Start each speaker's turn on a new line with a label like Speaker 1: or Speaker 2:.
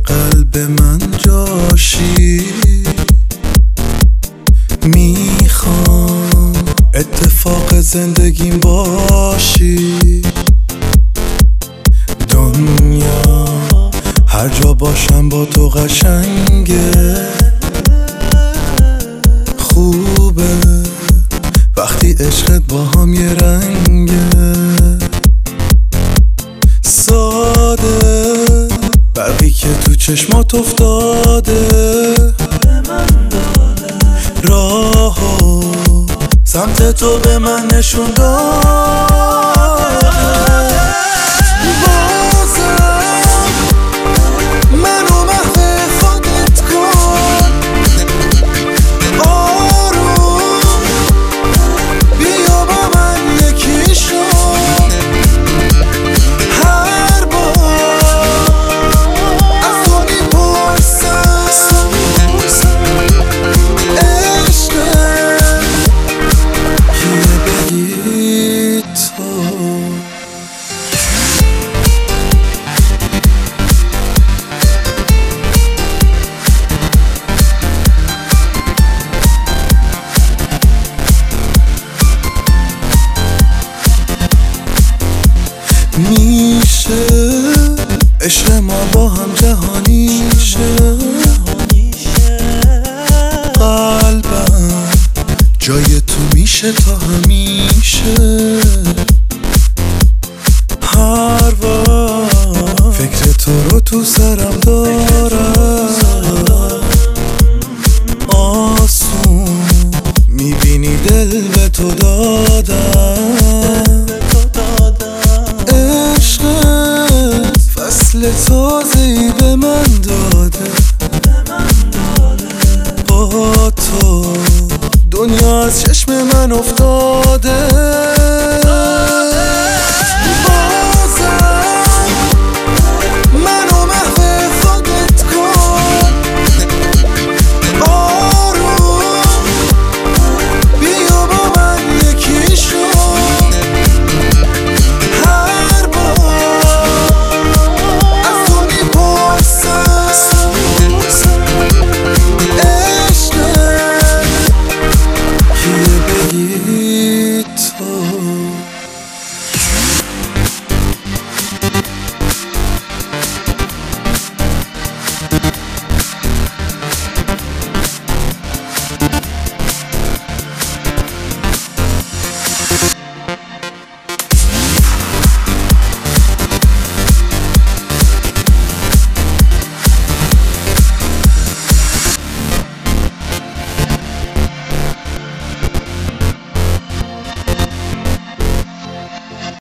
Speaker 1: قلب من جاشی، میخوام اتفاق زندگیم باشی. دنیا هر جا باشم با تو قشنگه، خوبه وقتی عشقت با هم یه رنگه. ساده برقی که تو چشمات افتاده، راهو سمت تو به من نشون داده. بازم منو محو خودت کن، آروم بیا با من یکی شو. هر بار از تو میپرسم عشقت کیه، بگی تو. میشه عشق ما با هم جهانی شه، قلبم جای تو میشه تا همیشه. هر وقت فکر تو رو تو سرم دارم، آسون میبینی دل به تو دادم. عشقت فصل تازه‌ای به من داده، با تو دنیا از چشم من افتاده. بازم منو محو خودت کن، آروم بیا با من یکی شو. هر بار از تو میپرسم عشقت کیه، بگی